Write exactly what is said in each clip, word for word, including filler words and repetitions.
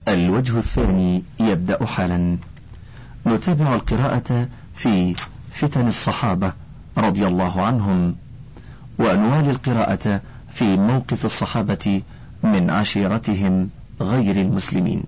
الوجه الثاني يبدأ حالا. نتابع القراءة في فتن الصحابة رضي الله عنهم، ونوالي القراءة في موقف الصحابة من عشيرتهم غير المسلمين.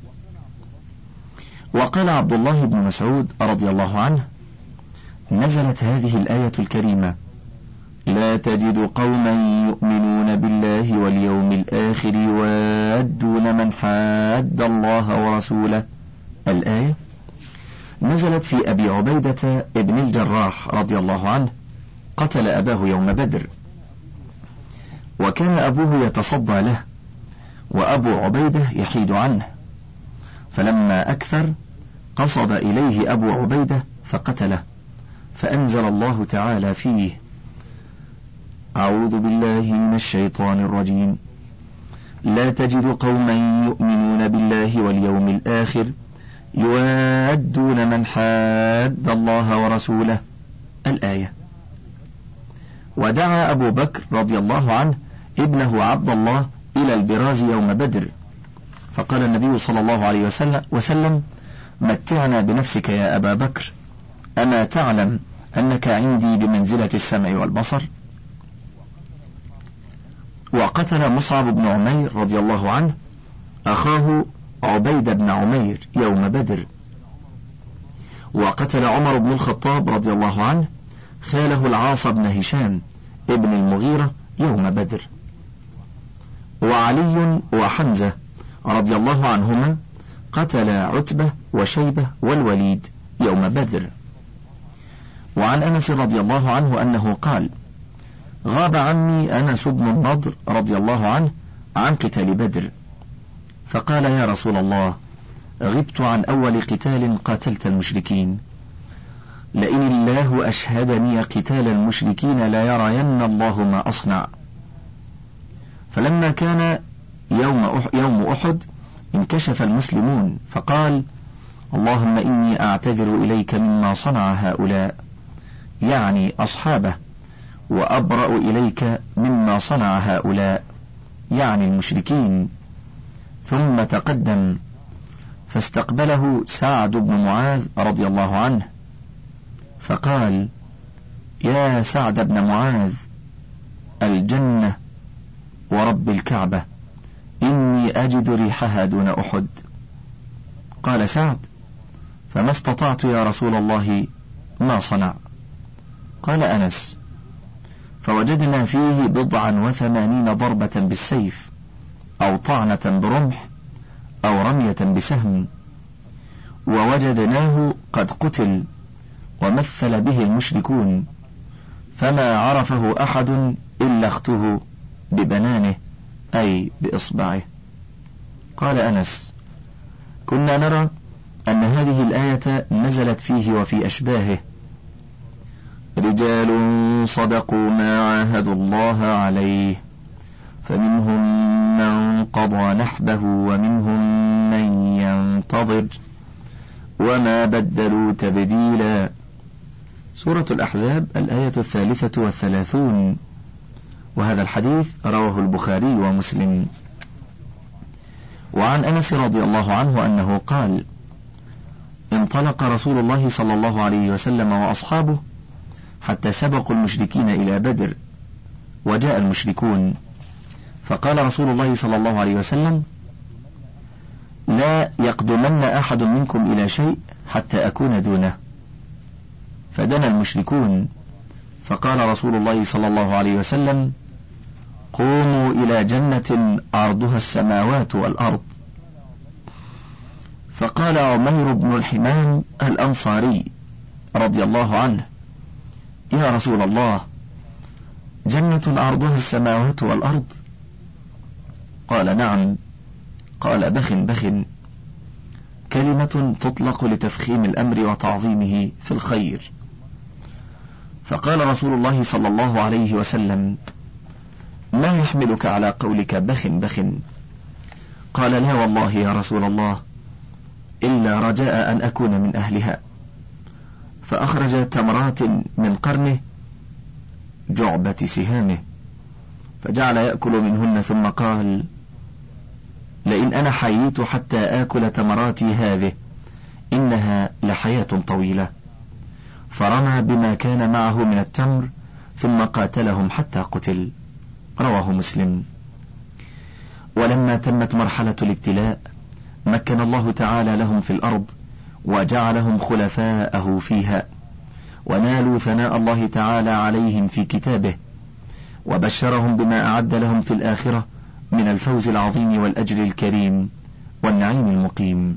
وقال عبد الله بن مسعود رضي الله عنه: نزلت هذه الآية الكريمة: لا تجد قوما يؤمنون بالله واليوم الآخر يوادون من حاد الله ورسوله. الآية نزلت في أبي عبيدة ابن الجراح رضي الله عنه، قتل أباه يوم بدر، وكان أبوه يتصدى له وأبو عبيدة يحيد عنه، فلما أكثر قصد إليه أبو عبيدة فقتله، فأنزل الله تعالى فيه: أعوذ بالله من الشيطان الرجيم، لا تجد قوما يؤمنون بالله واليوم الآخر يوادون من حاد الله ورسوله. الآية. ودعا أبو بكر رضي الله عنه ابنه عبد الله إلى البراز يوم بدر، فقال النبي صلى الله عليه وسلم, وسلم متعنا بنفسك يا أبا بكر، أما تعلم أنك عندي بمنزلة السمع والبصر؟ وقتل مصعب بن عمير رضي الله عنه أخاه عبيد بن عمير يوم بدر. وقتل عمر بن الخطاب رضي الله عنه خاله العاص بن هشام ابن المغيرة يوم بدر. وعلي وحمزة رضي الله عنهما قتل عتبة وشيبة والوليد يوم بدر. وعن أنس رضي الله عنه أنه قال: غاب عني أنس بن النضر رضي الله عنه عن قتال بدر، فقال: يا رسول الله، غبت عن أول قتال قاتلت المشركين، لئن الله أشهدني قتال المشركين لا يرين الله ما أصنع. فلما كان يوم يوم أحد انكشف المسلمون، فقال: اللهم إني أعتذر إليك مما صنع هؤلاء، يعني أصحابه، وأبرأ إليك مما صنع هؤلاء، يعني المشركين. ثم تقدم فاستقبله سعد بن معاذ رضي الله عنه فقال: يا سعد بن معاذ، الجنة ورب الكعبة، إني أجد ريحها دون أحد. قال سعد: فما استطعت يا رسول الله ما صنع. قال أنس: فوجدنا فيه بضعا وثمانين ضربة بالسيف، أو طعنة برمح، أو رمية بسهم، ووجدناه قد قتل ومثل به المشركون، فما عرفه أحد إلا اخته ببنانه، أي بإصبعه. قال أنس: كنا نرى أن هذه الآية نزلت فيه وفي أشباهه: رجال صدقوا ما عاهدوا الله عليه، فمنهم من قضى نحبه ومنهم من ينتظر وما بدلوا تبديلا. سورة الأحزاب، الآية الثالثة والثلاثون. وهذا الحديث رواه البخاري ومسلم. وعن أنس رضي الله عنه أنه قال: انطلق رسول الله صلى الله عليه وسلم وأصحابه حتى سبقوا المشركين إلى بدر، وجاء المشركون، فقال رسول الله صلى الله عليه وسلم: لا يقدمن أحد منكم إلى شيء حتى أكون دونه. فدنا المشركون، فقال رسول الله صلى الله عليه وسلم: قوموا إلى جنة عرضها السماوات والأرض. فقال عمير بن الحمام الأنصاري رضي الله عنه: يا رسول الله، جنة عرضها السماوات والأرض؟ قال: نعم. قال: بخ بخ، كلمة تطلق لتفخيم الأمر وتعظيمه في الخير. فقال رسول الله صلى الله عليه وسلم: ما يحملك على قولك بخ بخ؟ قال: لا والله يا رسول الله، إلا رجاء أن أكون من أهلها. فأخرج تمرات من قرنه جعبة سهامه، فجعل يأكل منهن، ثم قال: لئن أنا حييت حتى آكل تمراتي هذه إنها لحياة طويلة. فرمى بما كان معه من التمر ثم قاتلهم حتى قتل. رواه مسلم. ولما تمت مرحلة الابتلاء مكن الله تعالى لهم في الأرض وجعلهم خلفاءه فيها، ونالوا ثناء الله تعالى عليهم في كتابه، وبشرهم بما أعد لهم في الآخرة من الفوز العظيم والأجر الكريم والنعيم المقيم.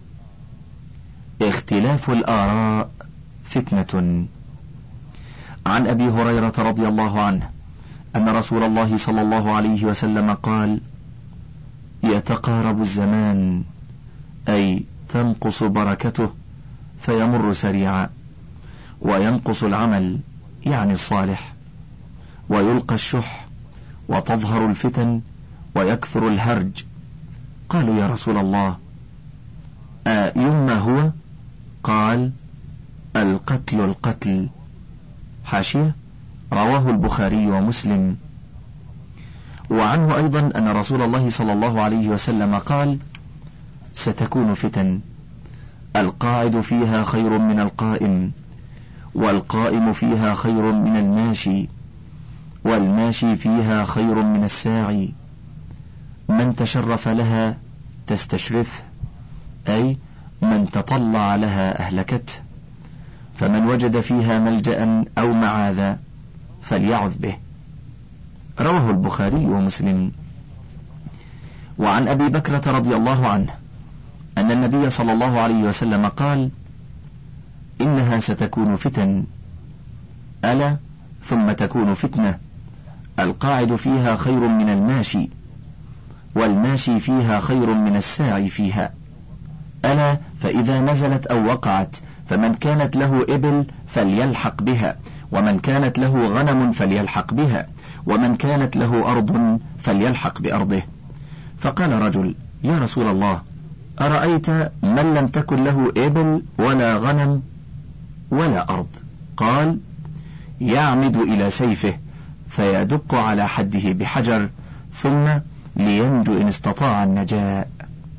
اختلاف الآراء فتنة. عن أبي هريرة رضي الله عنه أن رسول الله صلى الله عليه وسلم قال: يتقارب الزمان، أي تنقص بركته فيمر سريعا، وينقص العمل يعني الصالح، ويلقى الشح، وتظهر الفتن، ويكثر الهرج. قالوا: يا رسول الله، أيما هو؟ قال: القتل القتل. حاشية: رواه البخاري ومسلم. وعنه أيضا أن رسول الله صلى الله عليه وسلم قال: ستكون فتن، القاعد فيها خير من القائم، والقائم فيها خير من الماشي، والماشي فيها خير من الساعي، من تشرف لها تستشرفه، أي من تطلع لها أهلكته، فمن وجد فيها ملجأ أو معاذا فليعذ به. رواه البخاري ومسلم. وعن أبي بكرة رضي الله عنه أن النبي صلى الله عليه وسلم قال: إنها ستكون فتن، ألا ثم تكون فتنة، القاعد فيها خير من الماشي، والماشي فيها خير من الساعي فيها، ألا فإذا نزلت أو وقعت فمن كانت له إبل فليلحق بها، ومن كانت له غنم فليلحق بها، ومن كانت له أرض فليلحق بأرضه. فقال رجل: يا رسول الله، أرأيت من لم تكن له إبل ولا غنم ولا أرض؟ قال: يعمد إلى سيفه فيدق على حده بحجر ثم لينجو إن استطاع النجاء.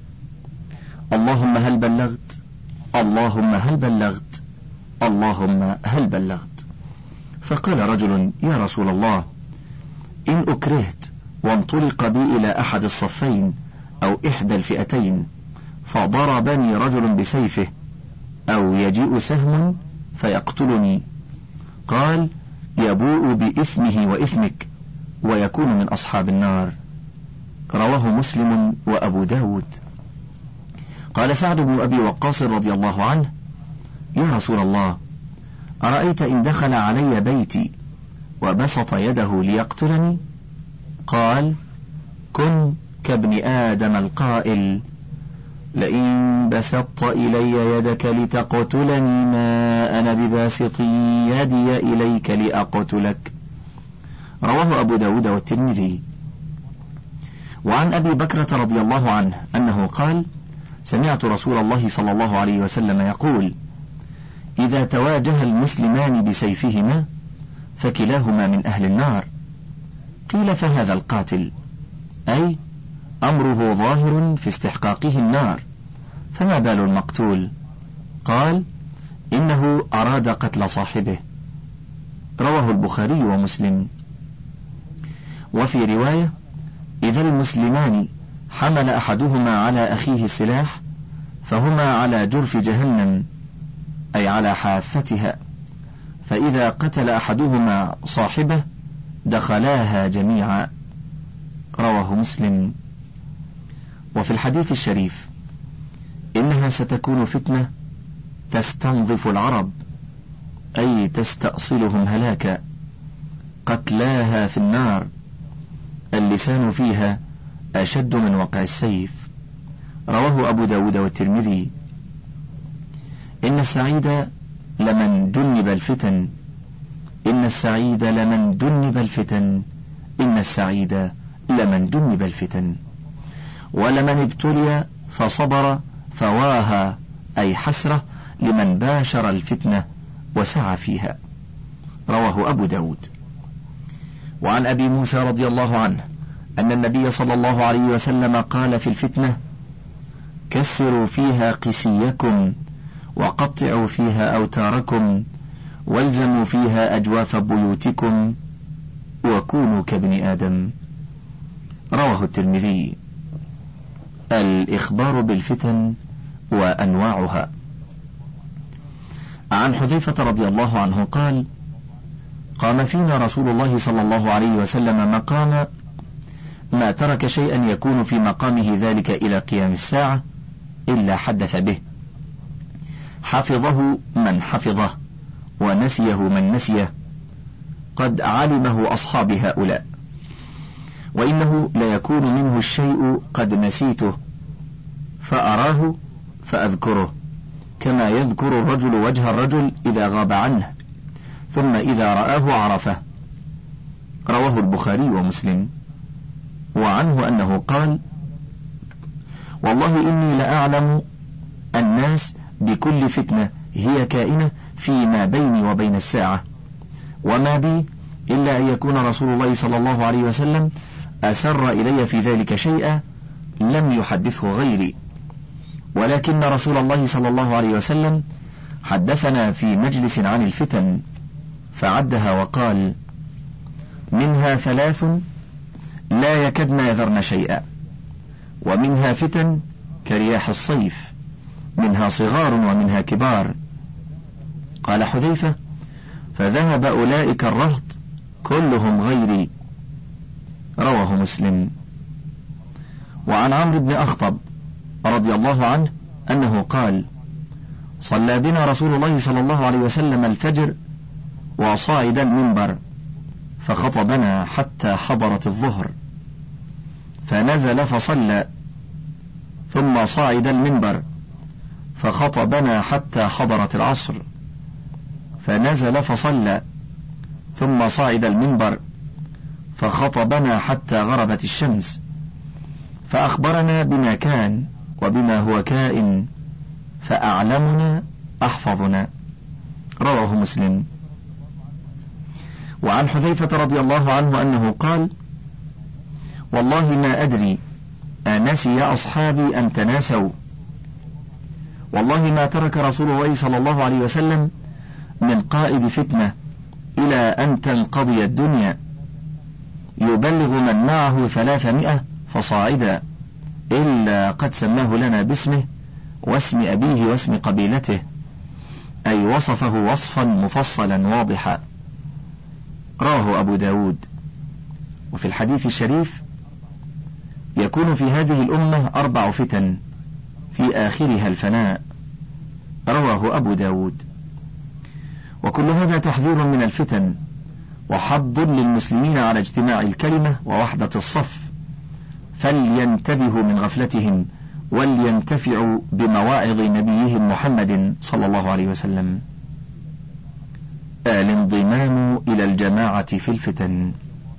اللهم هل بلغت؟ اللهم هل بلغت؟ اللهم هل بلغت؟ فقال رجل: يا رسول الله، إن أكرهت وانطلق بي إلى أحد الصفين أو إحدى الفئتين فضربني رجل بسيفه، أو يجيء سهم فيقتلني، قال: يبوء بإثمه وإثمك ويكون من أصحاب النار. رواه مسلم وأبو داود. قال سعد بن أبي وقاص رضي الله عنه: يا رسول الله، أرأيت إن دخل علي بيتي وبسط يده ليقتلني؟ قال: كن كابن آدم القائل: لئن بسطت إلي يدك لتقتلني ما أنا بباسط يدي إليك لأقتلك. رواه أبو داود والترمذي. وعن أبي بكرة رضي الله عنه أنه قال: سمعت رسول الله صلى الله عليه وسلم يقول: إذا تواجه المسلمان بسيفهما فكلاهما من أهل النار. قيل: فهذا القاتل، أي أمره ظاهر في استحقاقه النار، فما بال المقتول؟ قال: إنه أراد قتل صاحبه. رواه البخاري ومسلم. وفي رواية: إذا المسلمان حمل أحدهما على أخيه السلاح فهما على جرف جهنم، أي على حافتها، فإذا قتل أحدهما صاحبه دخلاها جميعا. رواه مسلم. وفي الحديث الشريف: إنها ستكون فتنة تستنظف العرب، أي تستأصلهم هلاكا، قتلاها في النار، اللسان فيها أشد من وقع السيف. رواه أبو داود والترمذي. إن السعيد لمن جنب الفتن، إن السعيد لمن جنب الفتن، إن السعيد لمن جنب الفتن. ولمن ابتلي فصبر فواها، أي حسرة لمن باشر الفتنة وسعى فيها. رواه أبو داود. وعن أبي موسى رضي الله عنه أن النبي صلى الله عليه وسلم قال في الفتنة: كسروا فيها قسيكم، وقطعوا فيها أوتاركم، والزموا فيها أجواف بيوتكم، وكونوا كابن آدم. رواه الترمذي. الإخبار بالفتن وأنواعها. عن حذيفة رضي الله عنه قال: قام فينا رسول الله صلى الله عليه وسلم مقام ما ترك شيئا يكون في مقامه ذلك إلى قيام الساعة إلا حدث به، حفظه من حفظه، ونسيه من نسيه، قد علمه أصحاب هؤلاء، وإنه ليكون منه الشيء قد نسيته فأراه فأذكره، كما يذكر الرجل وجه الرجل إذا غاب عنه، ثم إذا رآه عرفه. رواه البخاري ومسلم. وعنه أنه قال: والله إني لأعلم الناس بكل فتنة هي كائنة فيما بيني وبين الساعة، وما بي إلا أن يكون رسول الله صلى الله عليه وسلم أسر إلي في ذلك شيئا لم يحدثه غيري، ولكن رسول الله صلى الله عليه وسلم حدثنا في مجلس عن الفتن فعدها وقال: منها ثلاث لا يكدن يذرن شيئا، ومنها فتن كرياح الصيف، منها صغار ومنها كبار. قال حذيفة: فذهب أولئك الرهط كلهم غيري. رواه مسلم. وعن عمرو بن أخطب رضي الله عنه أنه قال: صلى بنا رسول الله صلى الله عليه وسلم الفجر وصعد المنبر فخطبنا حتى حضرت الظهر، فنزل فصلى، ثم صعد المنبر فخطبنا حتى حضرت العصر، فنزل فصلى، ثم صعد المنبر فخطبنا حتى غربت الشمس، فأخبرنا بما كان وبما هو كائن، فأعلمنا أحفظنا. رواه مسلم. وعن حذيفة رضي الله عنه أنه قال: والله ما أدري أنسي أصحابي أم تناسوا، والله ما ترك رسول الله صلى الله عليه وسلم من قائد فتنة إلى أن تنقضي الدنيا يبلغ من معه ثلاثمائة فصاعدا إلا قد سماه لنا باسمه واسم أبيه واسم قبيلته، أي وصفه وصفا مفصلا واضحا. رواه أبو داود. وفي الحديث الشريف: يكون في هذه الأمة أربع فتن في آخرها الفناء. رواه أبو داود. وكل هذا تحذير من الفتن، وحض للمسلمين على اجتماع الكلمة ووحدة الصف، فلينتبهوا من غفلتهم ولينتفعوا بمواعظ نبيهم محمد صلى الله عليه وسلم. الانضمام إلى الجماعة في الفتن.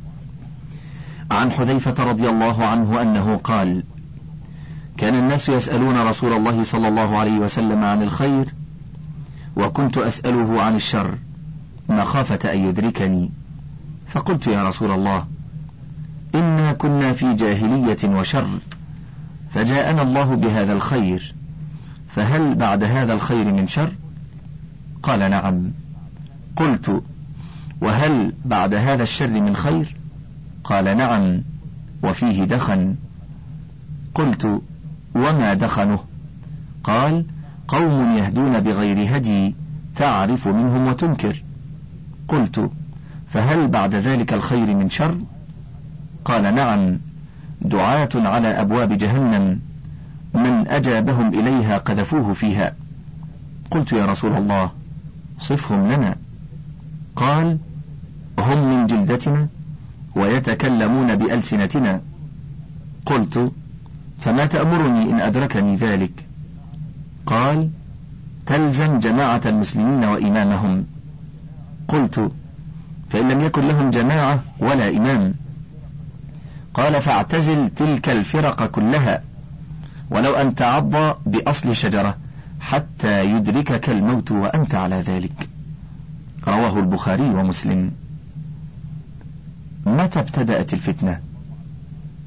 عن حذيفة رضي الله عنه أنه قال: كان الناس يسألون رسول الله صلى الله عليه وسلم عن الخير، وكنت أسأله عن الشر مخافة أن يدركني، فقلت: يا رسول الله، إنا كنا في جاهلية وشر، فجاءنا الله بهذا الخير، فهل بعد هذا الخير من شر؟ قال: نعم. قلت: وهل بعد هذا الشر من خير؟ قال: نعم، وفيه دخن. قلت: وما دخنه؟ قال: قوم يهدون بغير هدي تعرف منهم وتنكر. قلت: فهل بعد ذلك الخير من شر؟ قال: نعم، دعاة على أبواب جهنم من أجابهم إليها قذفوه فيها. قلت: يا رسول الله، صفهم لنا. قال: هم من جلدتنا ويتكلمون بألسنتنا. قلت: فما تأمرني إن أدركني ذلك؟ قال: تلزم جماعة المسلمين وإمامهم. قلت: فإن لم يكن لهم جماعة ولا إمام؟ قال: فاعتزل تلك الفرق كلها، ولو أن تعض بأصل شجرة حتى يدركك الموت وأنت على ذلك. رواه البخاري ومسلم. متى ابتدأت الفتنة؟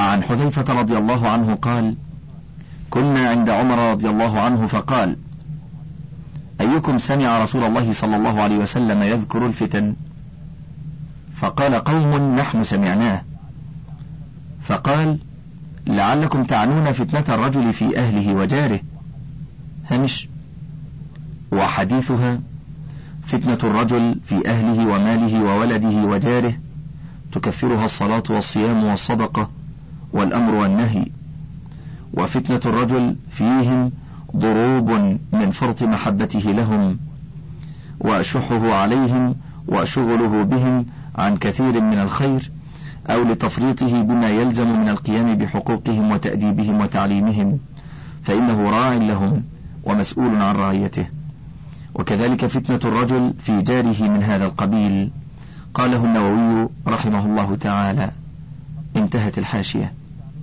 عن حذيفة رضي الله عنه قال: كنا عند عمر رضي الله عنه فقال: أيكم سمع رسول الله صلى الله عليه وسلم يذكر الفتن؟ فقال قوم: نحن سمعناه. فقال: لعلكم تعنون فتنة الرجل في أهله وجاره. هامش. وحديثها: فتنة الرجل في أهله وماله وولده وجاره تكفرها الصلاة والصيام والصدقة والأمر والنهي. وفتنة الرجل فيهم ضروب من فرط محبته لهم وشحه عليهم وشغله بهم عن كثير من الخير، أو لتفريطه بما يلزم من القيام بحقوقهم وتأديبهم وتعليمهم، فإنه راع لهم ومسؤول عن رعيته. وكذلك فتنة الرجل في جاره من هذا القبيل. قاله النووي رحمه الله تعالى. انتهت الحاشية.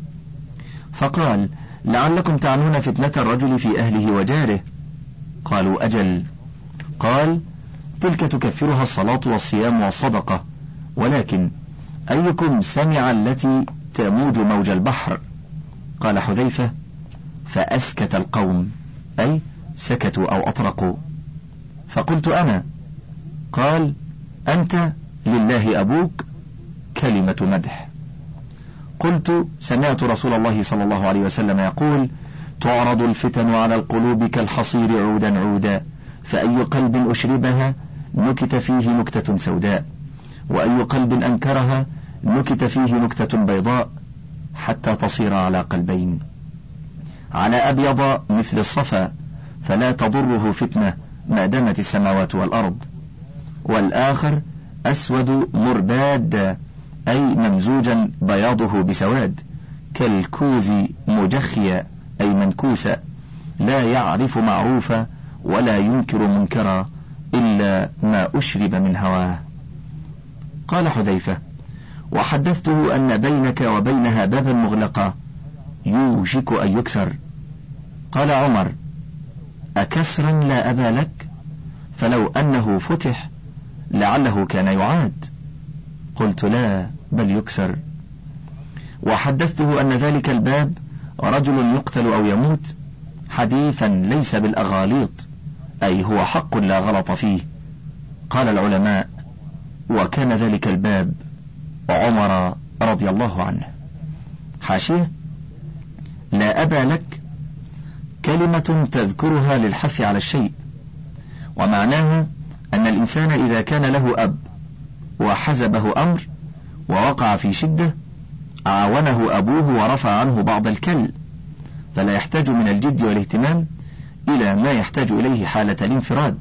فقال: لعلكم تعنون فتنة الرجل في أهله وجاره. قالوا: أجل. قال: تلك تكفرها الصلاة والصيام والصدقة، ولكن أيكم سمع التي تموج موج البحر؟ قال حذيفة: فأسكت القوم، أي سكتوا أو أطرقوا. فقلت أنا. قال: أنت لله أبوك، كلمة مدح. قلت: سمعت رسول الله صلى الله عليه وسلم يقول: تعرض الفتن على القلوب كالحصير عودا عودا، فأي قلب أشربها نكت فيه نكتة سوداء، وأي قلب أنكرها نكت فيه نكتة بيضاء، حتى تصير على قلبين، على أبيض مثل الصفا، فلا تضره فتنة ما دامت السماوات والأرض، والآخر أسود مرباد، أي ممزوجا بياضه بسواد، كالكوز مجخيا، أي منكوسا، لا يعرف معروفا ولا ينكر منكرا إلا ما أشرب من هواه. قال حذيفة: وحدثته أن بينك وبينها بابا مغلقا يوشك أن يكسر. قال عمر: أكسرا لا أبا لك؟ فلو أنه فتح لعله كان يعاد. قلت: لا، بل يكسر. وحدثته أن ذلك الباب رجل يقتل أو يموت، حديثا ليس بالأغاليط، أي هو حق لا غلط فيه. قال العلماء: وكان ذلك الباب عمر رضي الله عنه. حاشية: لا أبا لك كلمة تذكرها للحث على الشيء، ومعناها أن الإنسان إذا كان له أب وحزبه أمر ووقع في شدة عاونه أبوه ورفع عنه بعض الكل، فلا يحتاج من الجد والاهتمام إلى ما يحتاج إليه حالة الانفراد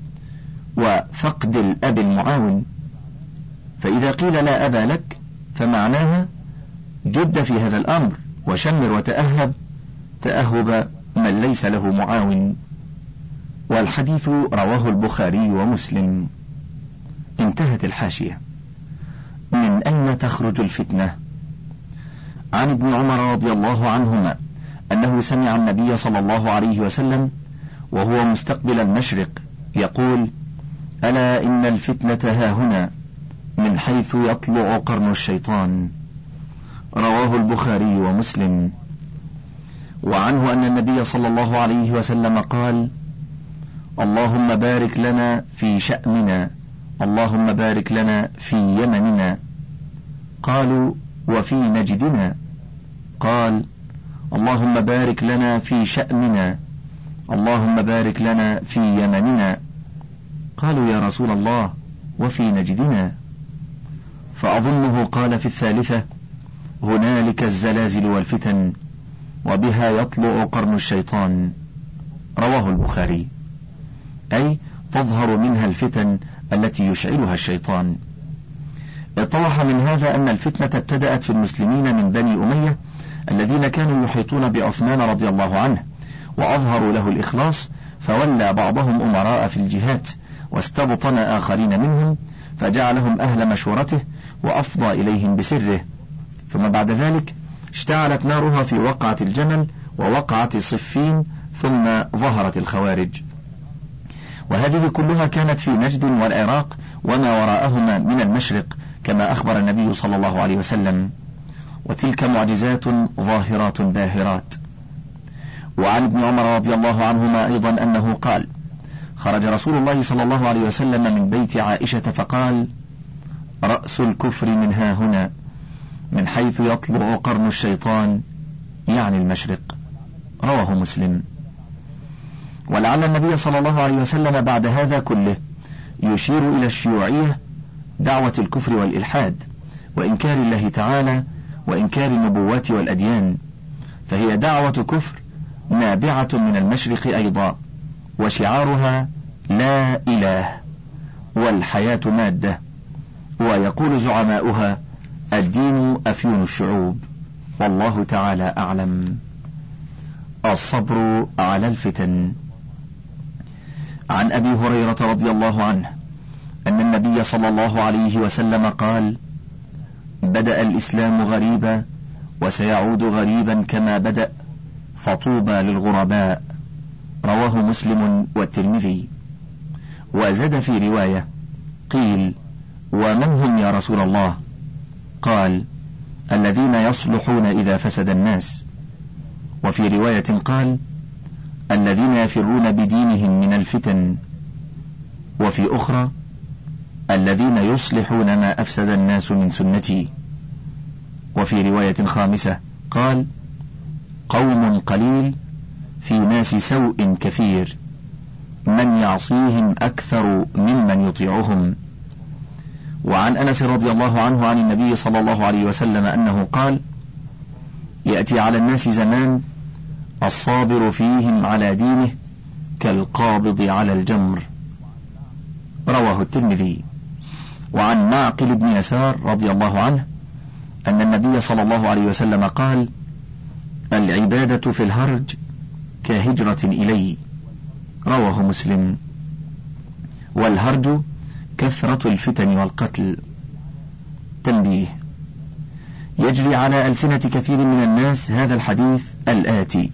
وفقد الأب المعاون. فإذا قيل لا أبا لك فمعناها جد في هذا الأمر وشمر وتأهب تأهب من ليس له معاون. والحديث رواه البخاري ومسلم. انتهت الحاشية. من أين تخرج الفتنة؟ عن ابن عمر رضي الله عنهما أنه سمع النبي صلى الله عليه وسلم وهو مستقبل المشرق يقول: ألا إن الفتنة هاهنا من حيث يطلع قرن الشيطان. رواه البخاري ومسلم. وعنه أن النبي صلى الله عليه وسلم قال: اللهم بارك لنا في شأمنا، اللهم بارك لنا في يمننا. قالوا: وفي نجدنا؟ قال: اللهم بارك لنا في شأمنا، اللهم بارك لنا في يمننا. قالوا: يا رسول الله، وفي نجدنا؟ فأظنه قال في الثالثة: هنالك الزلازل والفتن، وبها يطلع قرن الشيطان. رواه البخاري. أي تظهر منها الفتن التي يشعلها الشيطان. اتضح من هذا أن الفتنة ابتدأت في المسلمين من بني أمية الذين كانوا يحيطون بعثمان رضي الله عنه وأظهروا له الإخلاص، فولى بعضهم أمراء في الجهات واستبطن آخرين منهم فجعلهم أهل مشورته وأفضى إليهم بسره. ثم بعد ذلك اشتعلت نارها في وقعة الجمل ووقعة صفين، ثم ظهرت الخوارج. وهذه كلها كانت في نجد والعراق وما وراءهما من المشرق، كما أخبر النبي صلى الله عليه وسلم. وتلك معجزات ظاهرات باهرات. وعن ابن عمر رضي الله عنهما أيضا أنه قال: خرج رسول الله صلى الله عليه وسلم من بيت عائشة فقال: رأس الكفر من ها هنا، من حيث يطلع قرن الشيطان، يعني المشرق. رواه مسلم. ولعل النبي صلى الله عليه وسلم بعد هذا كله يشير إلى الشيوعية، دعوة الكفر والإلحاد وإنكار الله تعالى وإنكار النبوات والأديان، فهي دعوة كفر نابعة من المشرق أيضا، وشعارها لا إله والحياة مادة، ويقول زعماؤها: الدين أفيون الشعوب، والله تعالى أعلم. الصبر على الفتن. عن أبي هريرة رضي الله عنه أن النبي صلى الله عليه وسلم قال: بدأ الإسلام غريبا وسيعود غريبا كما بدأ، فطوبى للغرباء. رواه مسلم والترمذي. وزاد في رواية: قيل: ومن هم يا رسول الله؟ قال: الذين يصلحون إذا فسد الناس. وفي رواية قال: الذين يفرون بدينهم من الفتن. وفي أخرى: الذين يصلحون ما أفسد الناس من سنتي. وفي رواية خامسة قال: قوم قليل في ناس سوء كثير، من يعصيهم أكثر ممن يطيعهم. وعن أنس رضي الله عنه عن النبي صلى الله عليه وسلم أنه قال: يأتي على الناس زمان الصابر فيهم على دينه كالقابض على الجمر. رواه الترمذي. وعن معقل بن يسار رضي الله عنه أن النبي صلى الله عليه وسلم قال: العبادة في الهرج كهجرة إلي. رواه مسلم. والهرج كثرة الفتن والقتل. تنبيه: يجري على ألسنة كثير من الناس هذا الحديث الآتي: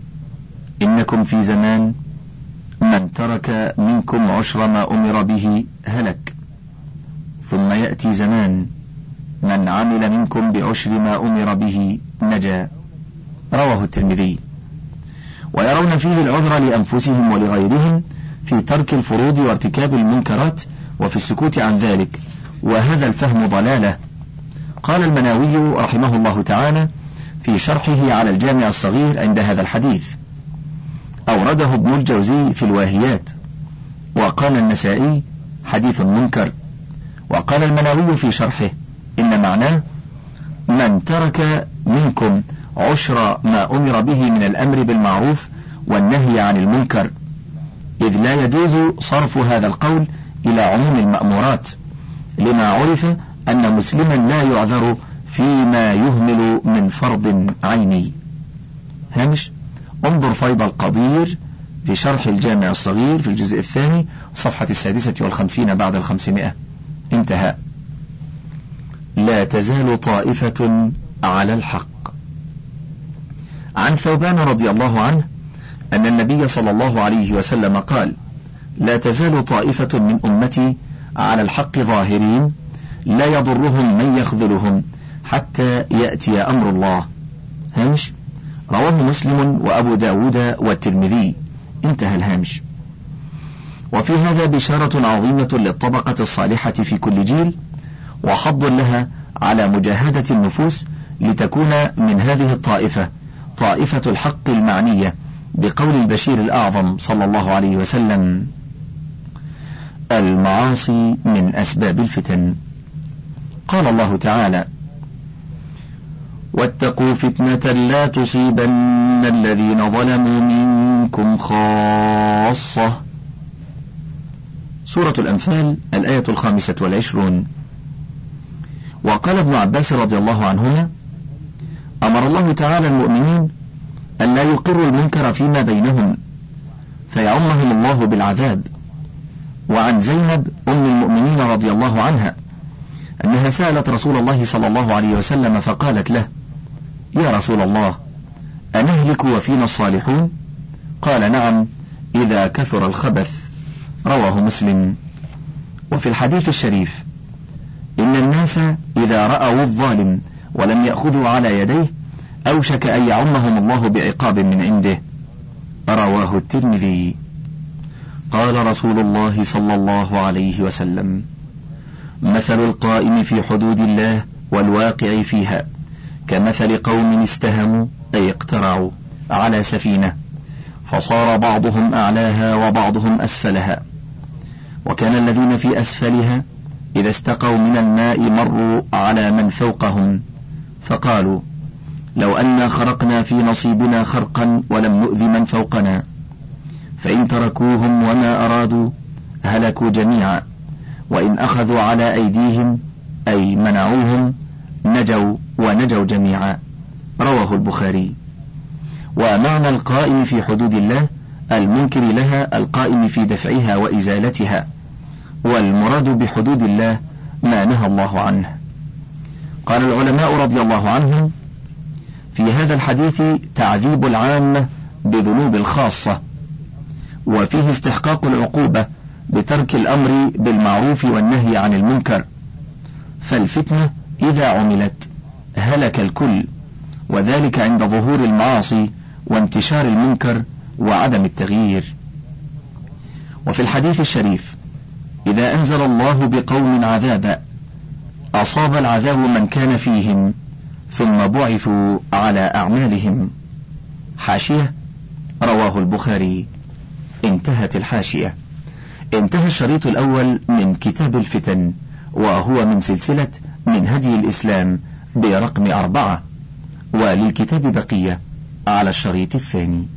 إنكم في زمان من ترك منكم عشر ما أمر به هلك، ثم يأتي زمان من عمل منكم بعشر ما أمر به نجا. رواه الترمذي. ويرون فيه العذر لأنفسهم ولغيرهم في ترك الفروض وارتكاب المنكرات وفي السكوت عن ذلك، وهذا الفهم ضلالة. قال المناوي رحمه الله تعالى في شرحه على الجامع الصغير عند هذا الحديث: أورده ابن الجوزي في الواهيات، وقال النسائي: حديث منكر. وقال المناوي في شرحه: إن معناه من ترك منكم عشر ما أمر به من الأمر بالمعروف والنهي عن المنكر، إذ لا يجوز صرف هذا القول إلى عموم المأمورات، لما عرف أن مسلما لا يعذر فيما يهمل من فرض عيني. هامش: انظر فيض القدير في شرح الجامع الصغير في الجزء الثاني صفحة السادسة والخمسين بعد الخمسمائة. انتهى. لا تزال طائفة على الحق. عن ثوبان رضي الله عنه أن النبي صلى الله عليه وسلم قال: لا تزال طائفة من أمتي على الحق ظاهرين، لا يضرهم من يخذلهم حتى يأتي أمر الله. هامش: رواه مسلم وأبو داود والترمذي. انتهى الهامش. وفي هذا بشارة عظيمة للطبقة الصالحة في كل جيل، وحض لها على مجاهدة النفوس لتكون من هذه الطائفة طائفة الحق المعنية بقول البشير الأعظم صلى الله عليه وسلم: المعاصي من أسباب الفتن. قال الله تعالى: واتقوا فتنة لا تصيبن الذين ظلموا منكم خاصة. سورة الأنفال الآية الخامسة والعشرون. وقال ابن عباس رضي الله عنهما: أمر الله تعالى المؤمنين أن لا يقروا المنكر فيما بينهم فيعمهم الله بالعذاب. وعن زينب أم المؤمنين رضي الله عنها أنها سألت رسول الله صلى الله عليه وسلم فقالت له: يا رسول الله، أنهلك وفينا الصالحون؟ قال: نعم، إذا كثر الخبث. رواه مسلم. وفي الحديث الشريف: إن الناس إذا رأوا الظالم ولم يأخذوا على يديه أوشك أن يعمهم الله بعقاب من عنده. رواه الترمذي. قال رسول الله صلى الله عليه وسلم: مثل القائم في حدود الله والواقع فيها كمثل قوم استهموا أي اقترعوا على سفينة، فصار بعضهم أعلاها وبعضهم أسفلها، وكان الذين في أسفلها إذا استقوا من الماء مروا على من فوقهم فقالوا: لو أنا خرقنا في نصيبنا خرقا ولم نؤذ من فوقنا، فإن تركوهم وما أرادوا هلكوا جميعا، وإن أخذوا على أيديهم أي منعوهم نجوا ونجوا جميعا. رواه البخاري. ومعنى القائم في حدود الله المنكر لها القائم في دفعها وإزالتها، والمراد بحدود الله ما نهى الله عنه. قال العلماء رضي الله عنهم: في هذا الحديث تعذيب العامة بذنوب الخاصة، وفيه استحقاق العقوبة بترك الأمر بالمعروف والنهي عن المنكر، فالفتنة إذا عملت هلك الكل، وذلك عند ظهور المعاصي وانتشار المنكر وعدم التغيير. وفي الحديث الشريف: إذا أنزل الله بقوم عذابا أصاب العذاب من كان فيهم ثم بعثوا على أعمالهم. حاشية: رواه البخاري. انتهت الحاشية. انتهى الشريط الأول من كتاب الفتن، وهو من سلسلة من هدي الإسلام برقم أربعة، وللكتاب بقية على الشريط الثاني.